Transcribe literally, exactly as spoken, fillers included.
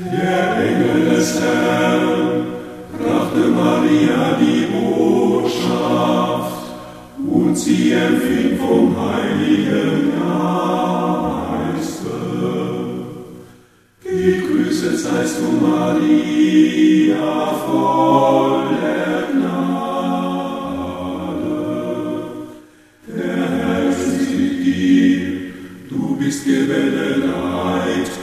Der Engel des Herrn brachte Maria die Botschaft, und sie empfing vom Heiligen Geiste. Gegrüßet seist du, Maria, voll der Gnade. Der Herr ist mit dir, du bist gebenedeit